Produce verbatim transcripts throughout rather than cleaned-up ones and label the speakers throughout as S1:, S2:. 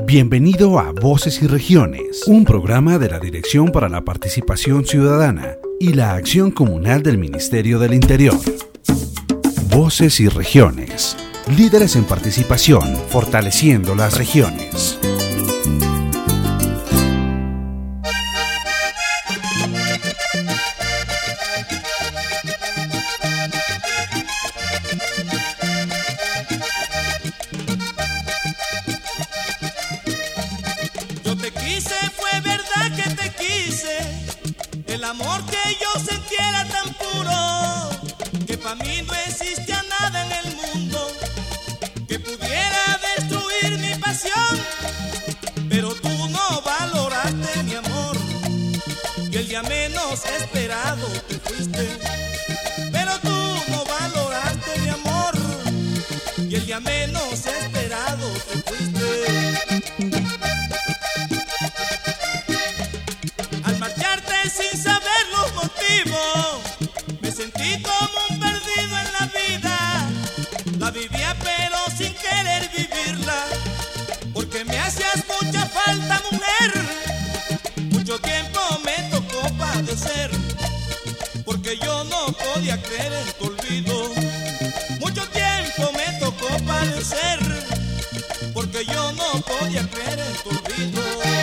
S1: Bienvenido a Voces y Regiones, un programa de la Dirección para la Participación Ciudadana y la Acción Comunal del Ministerio del Interior. Voces y Regiones, líderes en participación, fortaleciendo las regiones.
S2: Esperado te fuiste, pero tú no valoraste mi amor, y el día menos esperado te fuiste. Al marcharte sin saber los motivos, me sentí como un perdido en la vida. La vivía pero sin querer vivirla, porque me hacías mucha falta, mujer. Mucho tiempo me tocó padecer, porque yo no podía creer en tu olvido. Mucho tiempo me tocó padecer, porque yo no podía creer en tu olvido.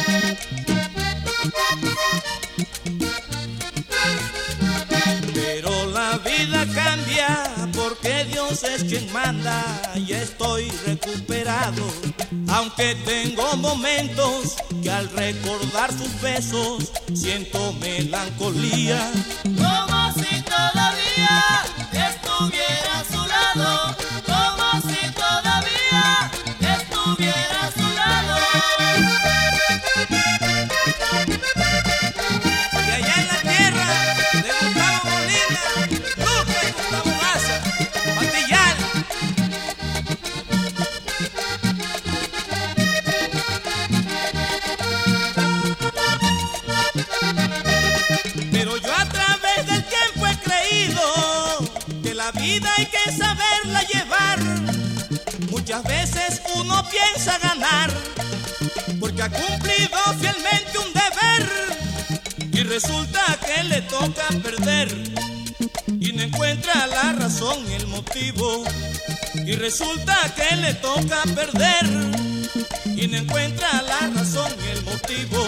S2: Pero la vida cambia, porque Dios es quien manda. Ya estoy recuperado, aunque tengo momentos que al recordar sus besos siento melancolía.
S3: Como si todavía estuviera a su lado, como si todavía estuviera a su lado.
S2: Y allá en la tierra de Gustavo Molina, Lupe Gustavo Maza, Matillal. Pero yo a través del tiempo he creído que la vida hay que saberla llevar. Muchas veces uno piensa ganar, porque ha cumplido fielmente un deber, y resulta que le toca perder, y no encuentra la razón ni el motivo. Y resulta que le toca perder, y no encuentra la razón ni el motivo.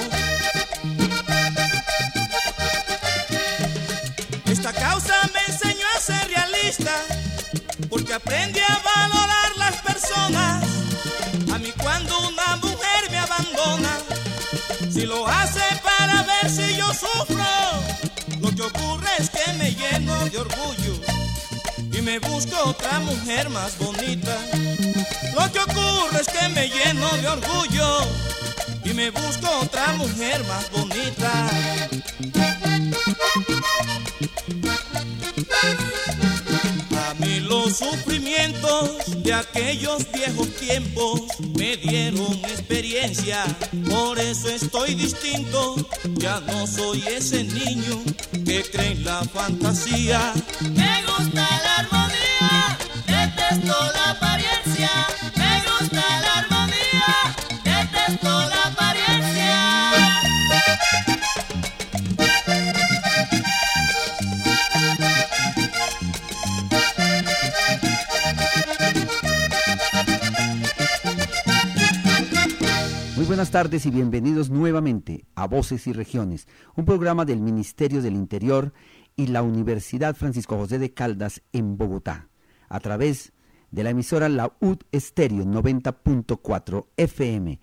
S2: Esta causa me enseñó a ser realista, porque aprendí a valorar las personas. A mí cuando una mujer me abandona, si lo hace para ver si yo sufro, lo que ocurre es que me lleno de orgullo y me busco otra mujer más bonita. Lo que ocurre es que me lleno de orgullo y me busco otra mujer más bonita. A mí los sufrimientos de aquellos viejos tiempos me dieron experiencia, por eso estoy distinto. Ya no soy ese niño que cree en la fantasía.
S3: Me gusta la armonía, detesto la apariencia. Me gusta la armonía, detesto la apariencia.
S4: Muy buenas tardes y bienvenidos nuevamente a Voces y Regiones, un programa del Ministerio del Interior y la Universidad Francisco José de Caldas en Bogotá, a través de la emisora La U D Estéreo noventa punto cuatro F M.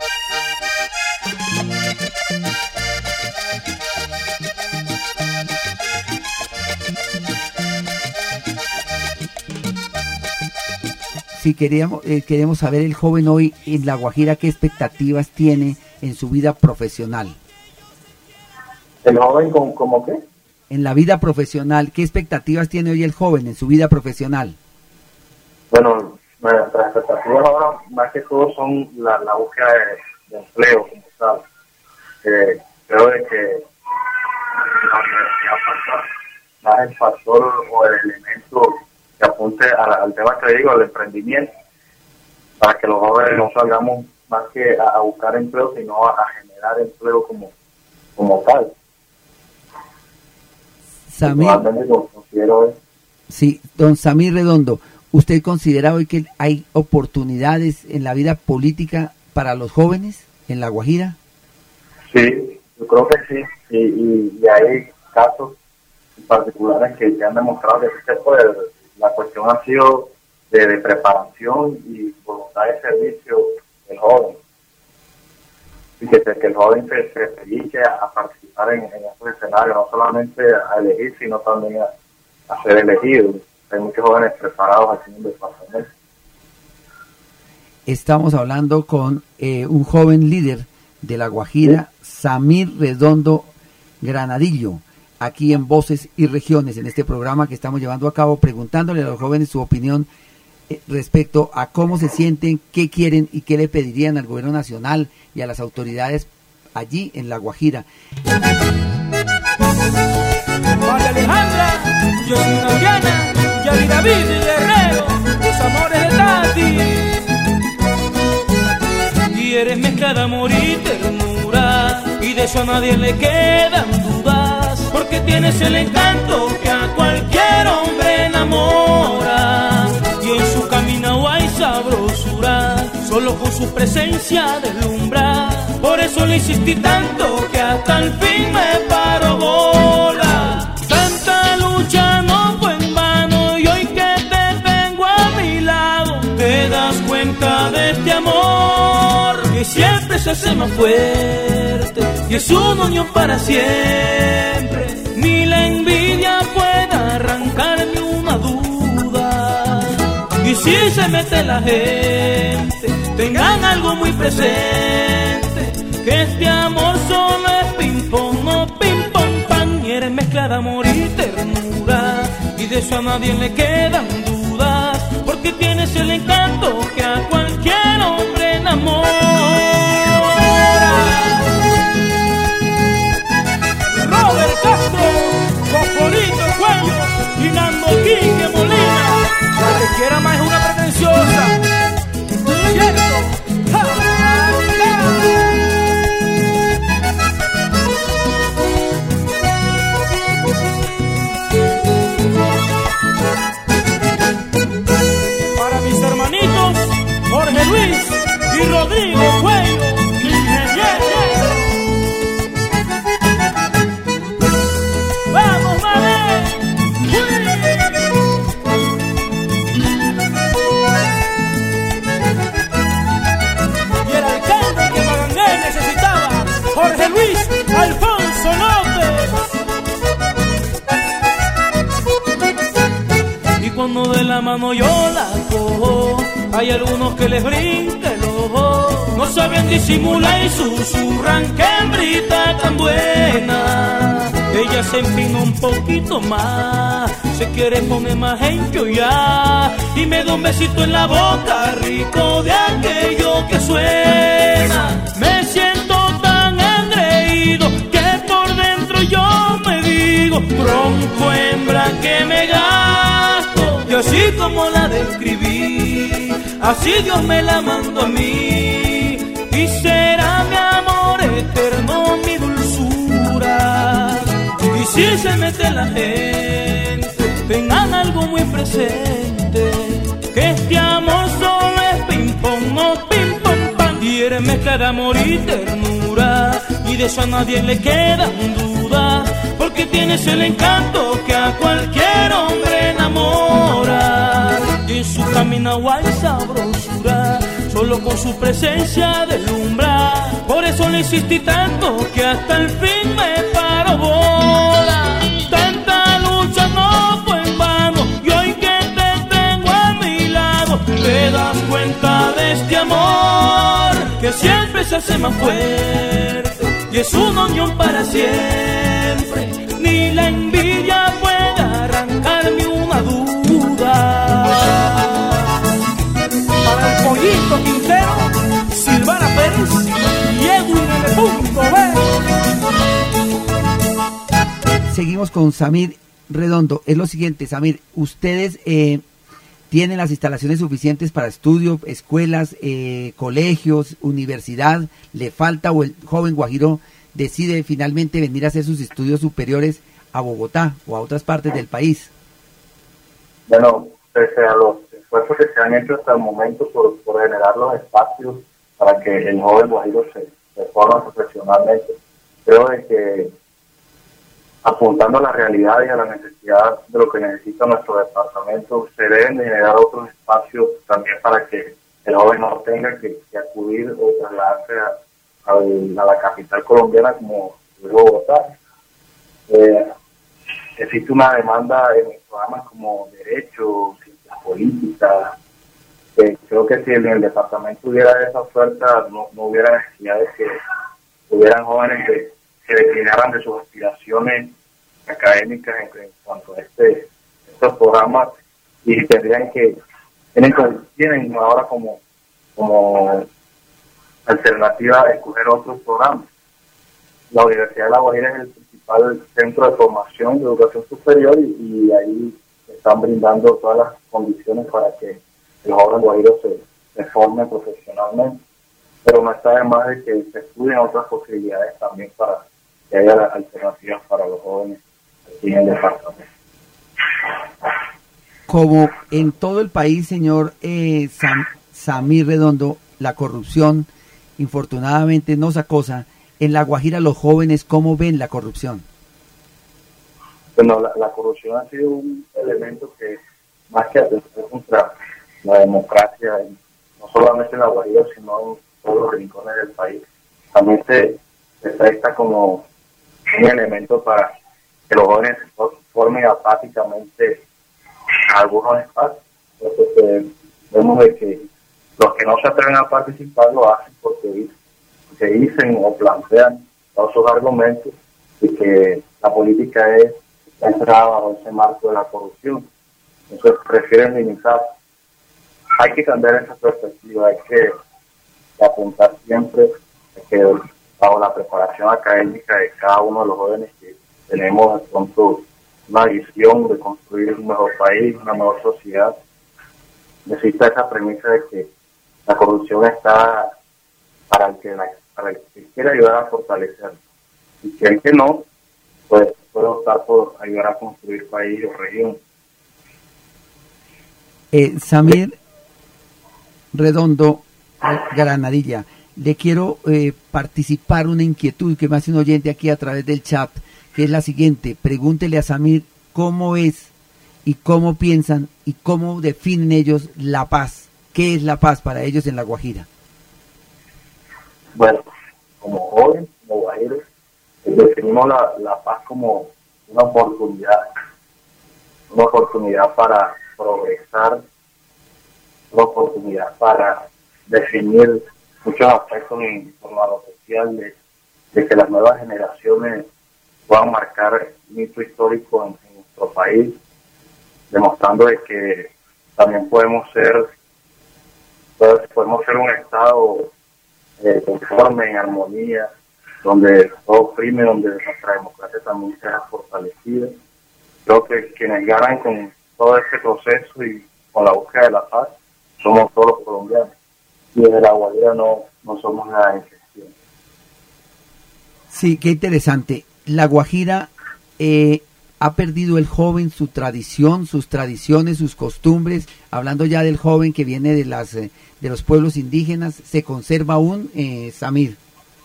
S5: Sí, queríamos, eh, queremos saber el joven hoy en La Guajira qué expectativas tiene en su vida profesional.
S6: ¿El joven con, como qué?
S5: En la vida profesional, ¿qué expectativas tiene hoy el joven en su vida profesional?
S6: Bueno, nuestras expectativas ahora más que todo son la, la búsqueda de, de empleo, como sabes. Eh, creo de que la universidad pasa más el factor o el elemento que apunte a, al tema que digo, al emprendimiento, para que los jóvenes no salgamos más que a, a buscar empleo, sino a, a generar empleo como, como tal.
S5: Samir,
S6: Realmente lo considero eso.
S5: sí, don Samir Redondo, ¿usted considera hoy que hay oportunidades en la vida política para los jóvenes en La Guajira?
S6: Sí, yo creo que sí, y, y, y hay casos particulares que, que han demostrado que sí se puede. La cuestión ha sido de, de preparación y voluntad de servicio del joven, y que, que el joven se, se dedique a, a participar en, en estos escenarios, no solamente a elegir, sino también a, a ser elegido. Hay muchos jóvenes preparados aquí en el departamento.
S5: Estamos hablando con eh, un joven líder de La Guajira, Samir Redondo Granadillo, aquí en Voces y Regiones, en este programa que estamos llevando a cabo, preguntándole a los jóvenes su opinión eh, respecto a cómo se sienten, qué quieren y qué le pedirían al gobierno nacional y a las autoridades allí en La Guajira.
S7: María Alejandra, yo soy Adriana, Yari David y Guerrero, los amores de Tati. Y eres mezcla de amor y ternura, y de eso a nadie le quedan dudas, porque tienes el encanto que a cualquier hombre enamora. Y en su camino hay sabrosura, solo con su presencia deslumbra. Por eso le insistí tanto que hasta el fin me paro bola. Tanta lucha no fue en vano, y hoy que te tengo a mi lado te das cuenta de este amor que siempre se hace más fuerte y es una unión para siempre. Ni la envidia puede arrancarme una duda, y si se mete la gente, tengan algo muy presente, que este amor solo es ping pong, no ping pong pan. Y eres mezcla de amor y ternura, y de eso a nadie le quedan dudas, porque tienes el encanto que a cualquier hombre enamora. Robert Castro, Cocorito Cuello y Nando Quique Molina, la que quiera más es una pretenciosa, ¿cierto? ¡Ja! Para mis hermanitos Jorge Luis y Rodrigo Cuello, ¡vamos, madre! Y el alcalde que Magangué necesitaba, Jorge Luis Alfonso López. Y cuando de la mano yo la cojo, hay algunos que les brinca el ojo, no saben disimular y susurran que hembrita tan buena. Ella se empina un poquito más, se quiere poner más ya, y me da un besito en la boca rico de aquello que suena. Me siento tan engreído que por dentro yo me digo, tronco hembra que me gasto. Y así como la describí, así Dios me la mandó a mí, y será mi amor eterno, mi dulzura. Y si se mete la gente, tengan algo muy presente, que este amor solo es ping pong, no ping pong pan. Y eres mezcla de amor y ternura, y de eso a nadie le quedan dudas, porque tienes el encanto que a cualquier hombre enamora. Y en su camino hay sabrosura, solo con su presencia deslumbra. Por eso le insistí tanto que hasta el fin me paro bola. Tanta lucha no fue en vano, y hoy que te tengo a mi lado te das cuenta de este amor que siempre se hace más fuerte y es una unión para siempre. Ni la envidia puede arrancarme una duda. Para el Pollito Quintero, Silvana Pérez y Edwin L. B.
S5: Seguimos con Samir Redondo. Es lo siguiente, Samir, ustedes eh, ¿Tienen las instalaciones suficientes para estudio, escuelas, eh, colegios, universidad? ¿Le falta o el joven guajiro decide finalmente venir a hacer sus estudios superiores a Bogotá o a otras partes del país?
S6: Bueno, pese a los esfuerzos que se han hecho hasta el momento por, por generar los espacios para que el joven guajiro se, se forme profesionalmente, creo de que apuntando a la realidad y a la necesidad de lo que necesita nuestro departamento, se deben de generar otros espacios también para que el joven no tenga que, que acudir o trasladarse a, a, a la capital colombiana como Bogotá. Eh, existe una demanda en programas como Derecho, Ciencias Políticas. Eh, creo que si en el departamento hubiera esa oferta, no, no hubiera necesidad de que hubieran jóvenes que se declinaran de sus aspiraciones académicas en, en cuanto a este estos programas, y tendrían que tienen, tienen ahora como como alternativa escoger otros programas. La Universidad de La Guajira es el principal centro de formación de educación superior y, y ahí están brindando todas las condiciones para que el joven guajiro se, se forme profesionalmente, pero no está de más de que se estudien otras posibilidades también para que haya alternativas para los jóvenes aquí en el departamento.
S5: Como en todo el país, señor eh, Sam, Samir Redondo, la corrupción infortunadamente nos acosa. En La Guajira, los jóvenes, ¿cómo ven la corrupción?
S6: Bueno, la, la corrupción ha sido un elemento que, más que atentar contra la democracia, no solamente en La Guajira, sino en todos los rincones del país, también se, se presta como un elemento para que los jóvenes se formen apáticamente a algunos espacios. Entonces, eh, vemos de que los que no se atreven a participar lo hacen porque, porque dicen o plantean todos sus argumentos de que la política es está entrada bajo ese marco de la corrupción. Entonces prefieren limitar. Hay que cambiar esa perspectiva, hay que apuntar siempre que bajo la preparación académica de cada uno de los jóvenes que tenemos de pronto una visión de construir un mejor país, una mejor sociedad, necesita esa premisa de que la corrupción está para el que, la, para el que quiera ayudar a fortalecer, y que el que no, pues puede optar por ayudar a construir país o región.
S5: Eh, Samir Redondo Granadilla, le quiero eh, participar una inquietud que me hace un oyente aquí a través del chat, que es la siguiente. Pregúntele a Samir cómo es y cómo piensan y cómo definen ellos la paz. ¿Qué es la paz para ellos en La Guajira?
S6: Bueno, como jóvenes, como guajiros, definimos la, la paz como una oportunidad, una oportunidad para progresar, una oportunidad para definir muchos aspectos en torno a lo social, de, de que las nuevas generaciones puedan marcar un hito histórico en, en nuestro país, demostrando de que también podemos ser podemos ser un estado eh, conforme, en armonía, donde todo prime, donde nuestra democracia también sea fortalecida. Creo que quienes ganan con todo este proceso y con la búsqueda de la paz somos todos los colombianos, y desde La Guajira no, no somos nada de excepción.
S5: Sí, qué interesante. La Guajira eh, ha perdido el joven su tradición, sus tradiciones, sus costumbres. Hablando ya del joven que viene de las eh, de los pueblos indígenas, ¿se conserva aún, eh, Samir?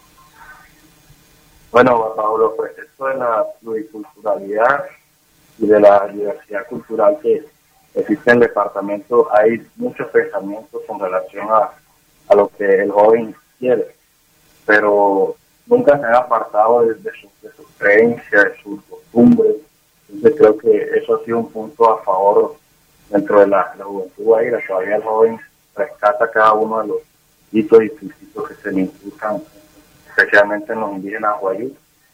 S6: Bueno, bajo los preceptos de la pluriculturalidad y de la diversidad cultural que existe en el departamento, hay muchos pensamientos con relación a, a lo que el joven quiere, pero nunca se han apartado de, de, su, de sus creencias, de sus costumbres. Entonces creo que eso ha sido un punto a favor dentro de la, la juventud guajira. Todavía el joven rescata cada uno de los hitos y principios que se le inculcan, especialmente en los indígenas guayú.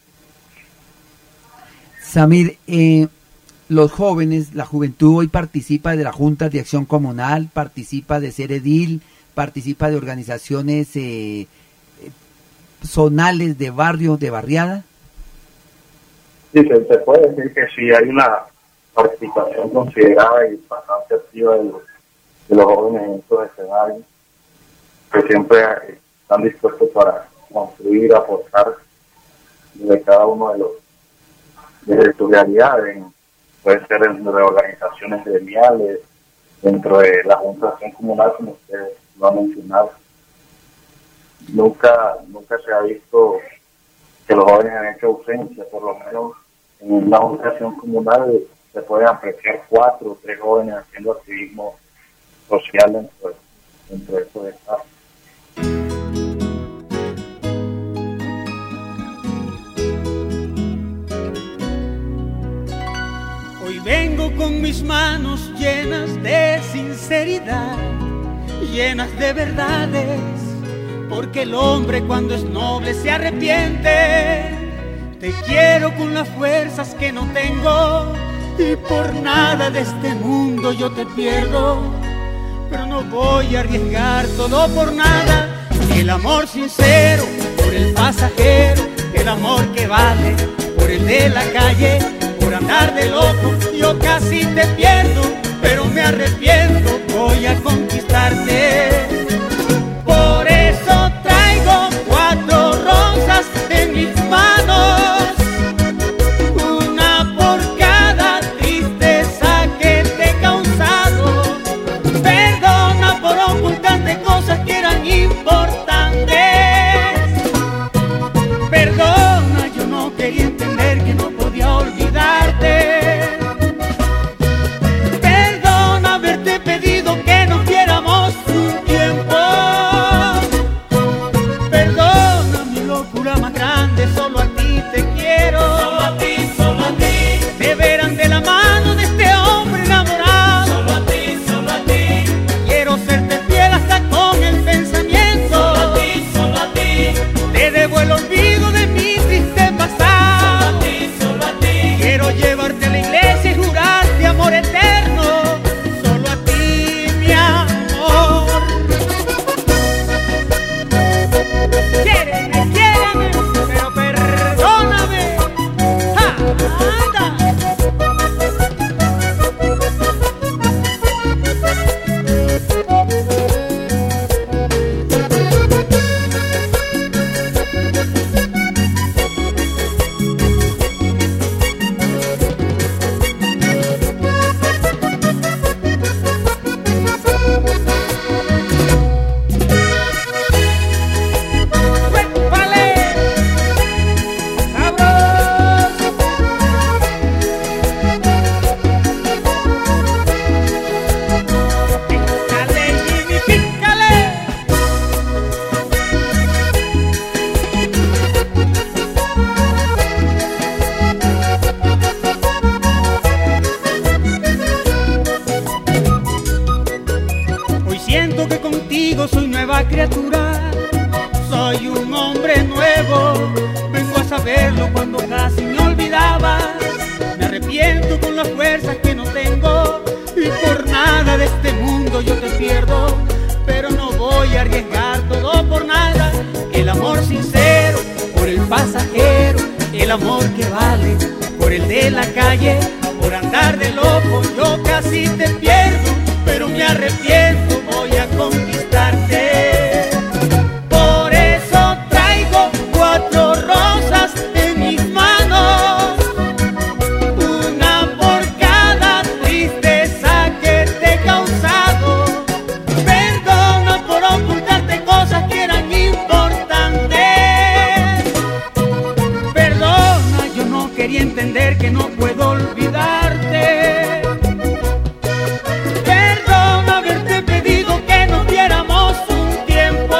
S5: Samir, eh, los jóvenes, la juventud hoy participa de la Junta de Acción Comunal, participa de ser edil, participa de organizaciones eh, zonales de barrio, de barriada.
S6: Sí, se, se puede decir que sí hay una participación considerada y bastante activa de los, de los jóvenes en estos escenarios, que siempre están dispuestos para construir, aportar de cada uno de los, desde sus realidades, puede ser en reorganizaciones gremiales, dentro de la Junta de Acción Comunal, como usted lo ha mencionado. Nunca, nunca se ha visto que los jóvenes han hecho ausencia, por lo menos en una Junta de Acción Comunal se pueden apreciar cuatro o tres jóvenes haciendo activismo social dentro de, dentro de estos espacios.
S7: Hoy vengo con mis manos llenas de sinceridad, llenas de verdades, porque el hombre cuando es noble se arrepiente. Te quiero con las fuerzas que no tengo y por nada de este mundo yo te pierdo, pero no voy a arriesgar todo por nada. El amor sincero por el pasajero, el amor que vale por el de la calle. Por andar de loco yo casi te pierdo, pero me arrepiento, voy a conquistarte. Por eso traigo cuatro rosas en mis manos, una por cada tristeza que te he causado. Perdona por ocultarte cosas que eran importantes. Perdona, yo no quería entender que no podía olvidarte. Perdona haberte pedido que nos diéramos un tiempo. Perdona mi locura más grande, solo a ti te quiero. Solo a ti, solo a ti. Te verán de la mano de este hombre enamorado. Solo a ti, solo a ti. Quiero serte fiel hasta con el pensamiento. Solo a ti, solo a ti. Te debo el olvido de mi triste pasado. Solo a ti, solo a ti. Quiero llevarte a la iglesia y jurarte amor eterno. Solo a ti, mi amor. Quiéreme, quiéreme, pero perdóname. ¡Ja! ¡Anda! ¡Vale! ¡Sabroso! ¡Pícale, Jimmy, pícale! Hoy siento que contigo soy nueva criatura, soy un hombre nuevo. Vengo a saberlo cuando casi me olvidaba. Me arrepiento con las fuerzas que no tengo y por nada de este mundo yo te pierdo, pero no voy a arriesgar todo por nada. El amor sincero por el pasajero, el amor que vale por el de la calle. Por andar de loco yo casi te pierdo, pero me arrepiento, voy a conquistarte. Por eso traigo cuatro rosas en mis manos, una por cada tristeza que te he causado. Perdona por ocultarte cosas que eran importantes. Perdona, yo no quería entender que no puedo olvidarte. Perdona haberte pedido que nos diéramos un tiempo.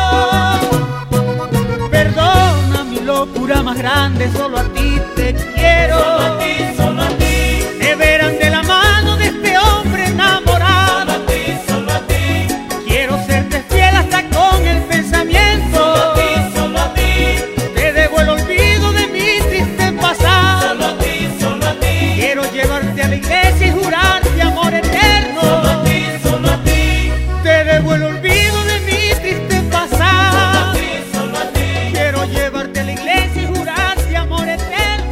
S7: Perdona mi locura más grande, solo a ti te quiero. Solo a ti, solo a ti. Te verán de la mano de este hombre enamorado. Solo a ti, solo a ti. Quiero serte fiel hasta con el pensamiento. Solo a ti, solo a ti. Te debo el olvido de mi triste pasado. Solo a ti, solo a ti. Quiero llevarte a la iglesia y jurarte amor eterno. Solo a ti, solo a ti. Te debo el olvido de mi triste pasado. Solo a ti, solo a ti. Quiero llevarte a la iglesia y jurarte amor eterno.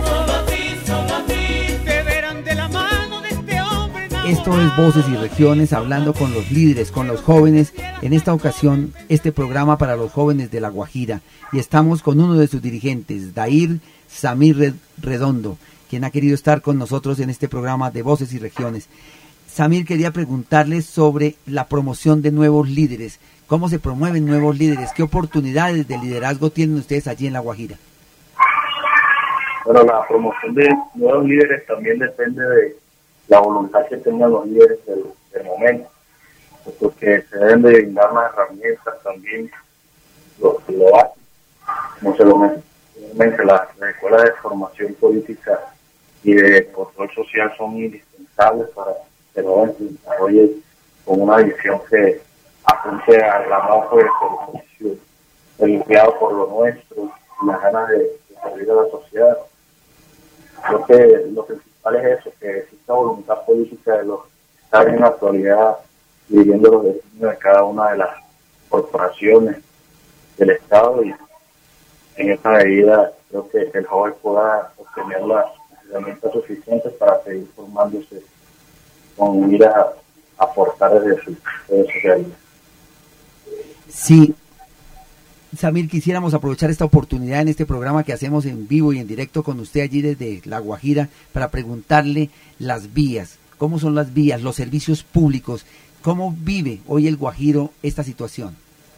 S5: Esto es Voces y Regiones, hablando con los líderes, con los jóvenes. En esta ocasión, este programa para los jóvenes de La Guajira. Y estamos con uno de sus dirigentes, Dair Samir Redondo, quien ha querido estar con nosotros en este programa de Voces y Regiones. Samir, quería preguntarles sobre la promoción de nuevos líderes. ¿Cómo se promueven nuevos líderes? ¿Qué oportunidades de liderazgo tienen ustedes allí en La Guajira?
S6: Bueno, la promoción de nuevos líderes también depende de la voluntad que tengan los líderes del, del momento, porque se deben de brindar más herramientas también, los que lo hacen, como se lo mencioné, las, las escuelas de formación política y de control social son indispensables para que el joven se desarrolle con una visión que apunte al amor por el servicio, el cuidado por lo nuestro, y las ganas de, de servir a la sociedad. Creo que lo principal es eso, que exista voluntad política de los que están en la actualidad viviendo los destinos de cada una de las corporaciones del Estado, y en esta medida creo que el joven pueda obtener las herramientas suficientes para seguir formándose con miras a aportar desde su, desde su realidad.
S5: Sí. Samir, quisiéramos aprovechar esta oportunidad en este programa que hacemos en vivo y en directo con usted allí desde La Guajira para preguntarle las vías, cómo son las vías, los servicios públicos, cómo vive hoy el guajiro esta situación.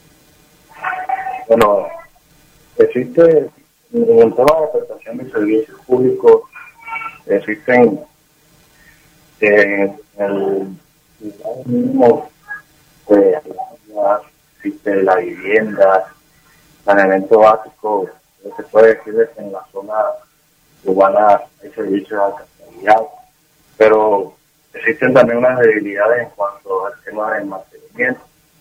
S6: Bueno, existe en el tema de prestación de servicios públicos, existen en el mínimo de existe la vivienda, saneamiento básico. Se puede decir que en la zona urbana hay servicios de alta calidad, pero existen también unas debilidades en cuanto al tema del mantenimiento.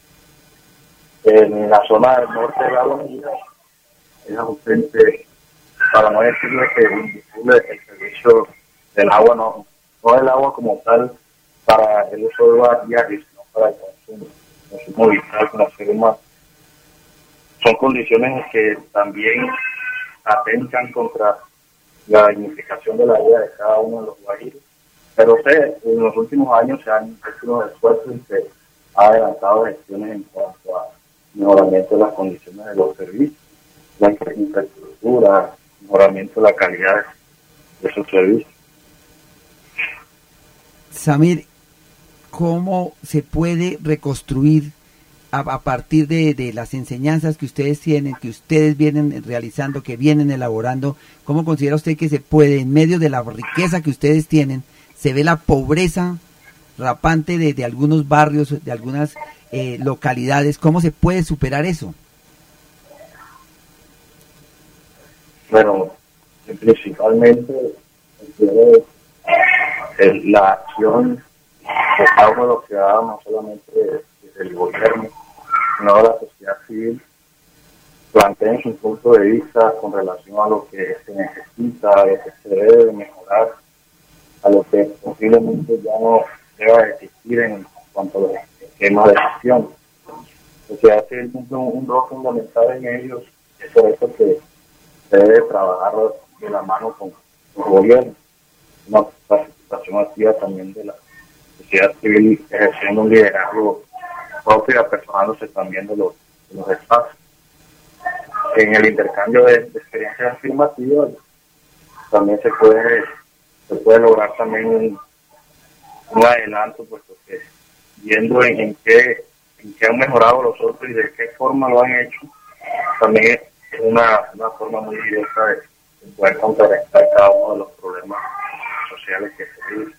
S6: En la zona del norte de La Guajira es ausente, para no decirle que es invisible el servicio del agua, no, no el agua como tal para el uso de diario, sino para el consumo, consumo vital como ser humano. Son condiciones que también atentan contra la dignificación de la vida de cada uno de los guajiros. Pero usted, en los últimos años se han hecho unos esfuerzos y se ha adelantado gestiones en cuanto a mejoramiento de las condiciones de los servicios, la infraestructura, mejoramiento de la calidad de esos servicios.
S5: Samir, ¿cómo se puede reconstruir a, a partir de, de las enseñanzas que ustedes tienen, que ustedes vienen realizando, que vienen elaborando? ¿Cómo considera usted que se puede, en medio de la riqueza que ustedes tienen, se ve la pobreza rapante de, de algunos barrios, de algunas eh, localidades? ¿Cómo se puede superar eso?
S6: Bueno, principalmente el, la acción de cada uno de los ciudadanos, no solamente desde el gobierno, sino de la sociedad civil, planteen su punto de vista con relación a lo que se necesita, a lo que se debe mejorar, a lo que posiblemente ya no deba existir en cuanto a los esquemas de gestión. La sociedad civil cumple un, un rol fundamental en ellos, es por eso que se debe trabajar de la mano con los gobiernos, una participación activa también de la sociedad civil, ejerciendo un liderazgo propio y apersonándose también de los, de los espacios. En el intercambio de, de experiencias afirmativas también se puede se puede lograr también un, un adelanto, puesto que viendo en, en qué en qué han mejorado los otros y de qué forma lo han hecho, también es una, una forma muy directa de, de poder contrarrestar cada uno de los problemas sociales que se viven.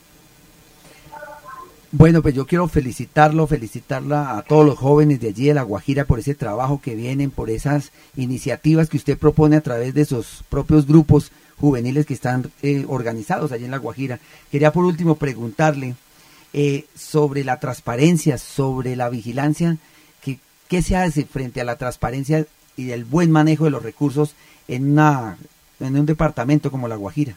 S5: Bueno, pues yo quiero felicitarlo, felicitarla a todos los jóvenes de allí de La Guajira por ese trabajo que vienen, por esas iniciativas que usted propone a través de sus propios grupos juveniles que están eh, organizados allí en La Guajira. Quería por último preguntarle eh, sobre la transparencia, sobre la vigilancia, que, ¿qué se hace frente a la transparencia y el buen manejo de los recursos en, una, en un departamento como La Guajira?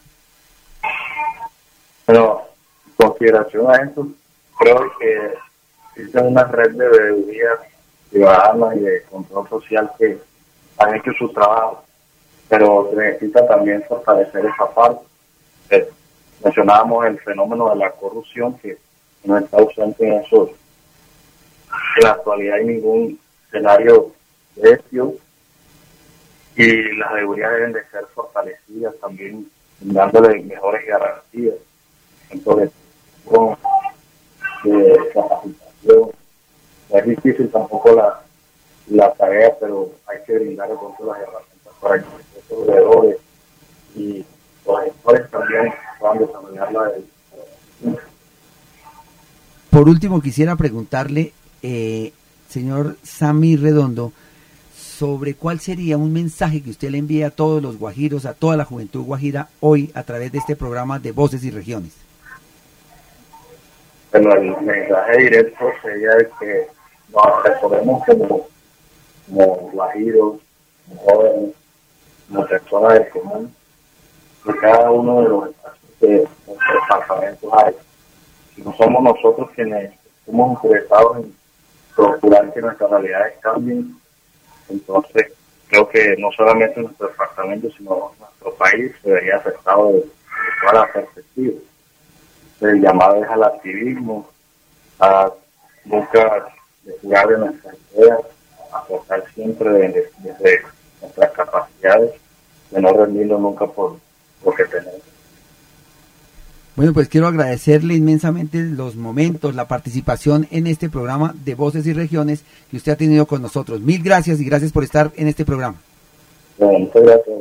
S6: Bueno, en consideración a eso, creo que existe una red de veedurías ciudadanas y de control social que han hecho su trabajo, pero se necesita también fortalecer esa parte. Eh, mencionábamos el fenómeno de la corrupción, que no está ausente en eso. En la actualidad hay ningún escenario de esto y las seguridades deben de ser fortalecidas también, dándole mejores garantías. Entonces, con eh, capacitación, es difícil tampoco la, la tarea, pero hay que brindar entonces las herramientas para que los proveedores y los gestores también puedan desarrollarla.
S5: Por último, quisiera preguntarle, eh, señor Samir Redondo, sobre cuál sería un mensaje que usted le envía a todos los guajiros, a toda la juventud guajira, hoy a través de este programa de Voces y Regiones.
S6: Bueno, el mensaje directo sería el que nos recordemos como, como guajiros, como jóvenes, como personas del común, de cada uno de los espacios que nuestros departamentos hay. Si no somos nosotros quienes estamos interesados en procurar que nuestras realidades cambien, entonces creo que no solamente nuestro departamento, sino nuestro país se vería afectado de, de todas las perspectivas. El llamado es al activismo, a nunca descuidar de nuestras ideas, a aportar siempre desde, desde nuestras capacidades, de no rendirnos nunca por lo que tenemos.
S5: Bueno, pues quiero agradecerle inmensamente los momentos, la participación en este programa de Voces y Regiones que usted ha tenido con nosotros. Mil gracias y gracias por estar en este programa.
S6: Bueno, muchas gracias.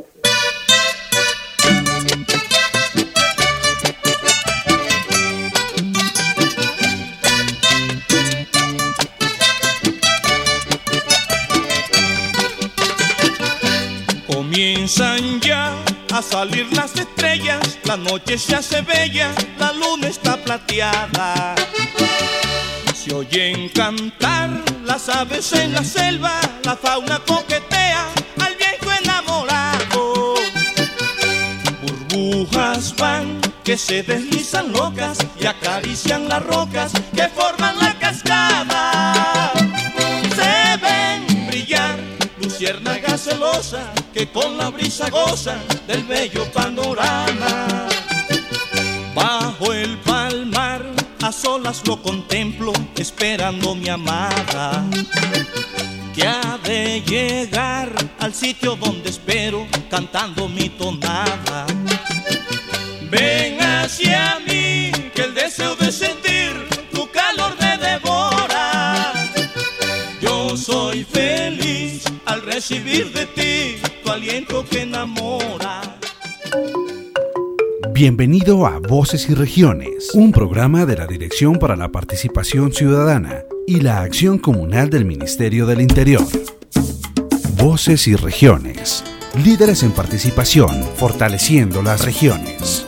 S2: Comienzan ya a salir las estrellas, la noche se hace bella, la luna está plateada. Se oyen cantar las aves en la selva, la fauna coquetea al viejo enamorado. Burbujas van que se deslizan locas y acarician las rocas que forman la cascada. Se ven brillar luciérnagas celosas que con la brisa gozan del bello panorama. Bajo el palmar a solas lo contemplo esperando mi amada, que ha de llegar al sitio donde espero cantando mi tonada. Ven hacia mí que el deseo de sentir tu calor me devora. Yo soy feliz al recibir de ti tu aliento que enamora.
S1: Bienvenido a Voces y Regiones, un programa de la Dirección para la Participación Ciudadana y la Acción Comunal del Ministerio del Interior. Voces y Regiones, líderes en participación, fortaleciendo las regiones.